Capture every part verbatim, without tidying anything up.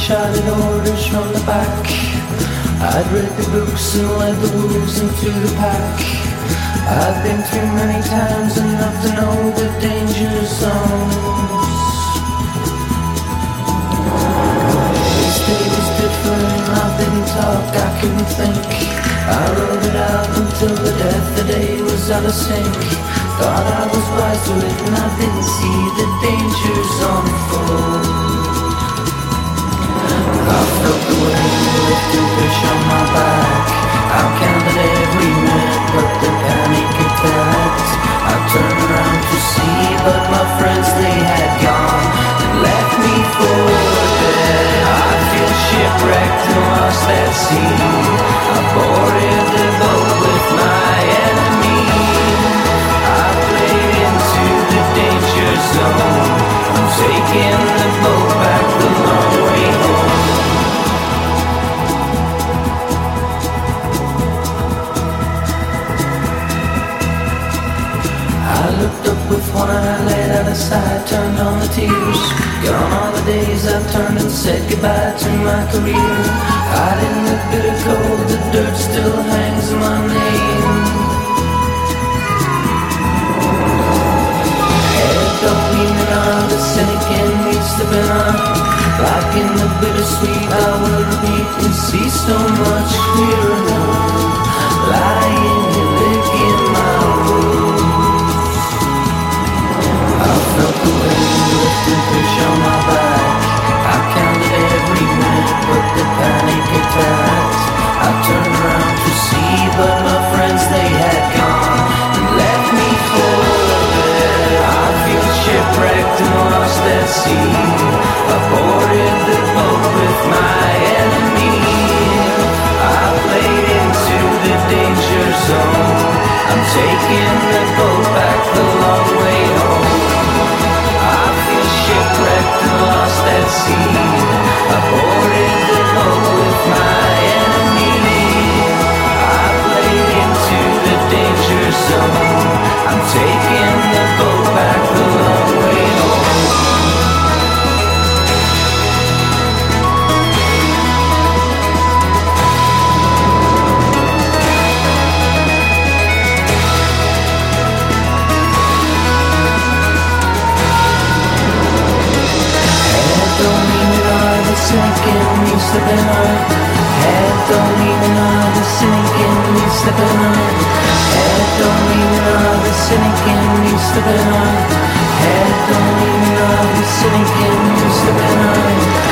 shouted orders from the back. I'd read the books and led the wolves into the pack. I've been through many times enough to know the danger zones. This day was different, I didn't talk, I couldn't think. I wrote it out until the death, the day was out of sync. Thought I was wise to it and I didn't see the dangers unfold. I felt the wind lift and push on my back. I counted every minute but the panic attacked. I turned around to see but my friends they had gone and left me for dead. I feel shipwrecked and lost at sea. I boarded the boat with my enemy. I played into the danger zone. I'm taking the boat back the long way home. I looked up with one eye laid out of sight, turned on the tears. Gone all the days I've turned and said goodbye to my career. Hide in the bitter cold, the dirt still hangs in my name. Head don't leave me on, the cynic in me slipping on. Like in the bittersweet, I will repeat and see so much clearer now. Lying here licking my wounds. I felt the wind lift and push on my back. I counted every minute but the panic attacked. I turned around to see but my friends they had gone and left me for dead. I feel shipwrecked and lost at sea. I boarded the boat with my enemy. I played into the danger zone. I'm taking the boat back the long way home. I feel shipwrecked and lost at sea. I boarded the boat with my enemy. I played into the danger zone. I'm taking the boat back the long way home. Sinking me slipping on. Head don't even know the sinking me slipping on. Head don't even know the sinking me slipping on. Head don't even know the sinking me slipping on.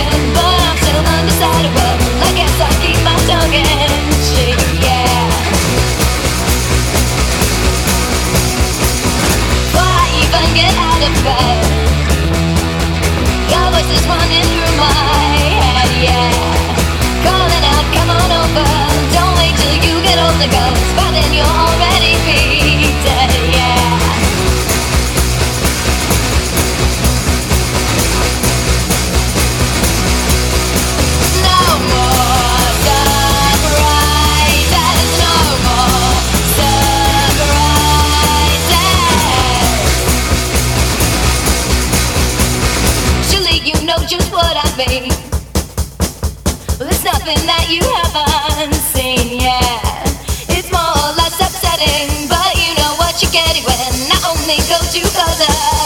but I'm still undecidable. I guess I'll keep my tongue in cheek, yeah. Before I even get out of bed, your voice is running through my head, yeah. Calling out, come on over. Don't wait till you get older, cause by then you'll already be dead, yeah. No more surprises, no more surprises. Surely you know just what I mean. Well, there's nothing that you haven't seen, yeah. It's more or less upsetting, but you know what you're getting when I only go too closer.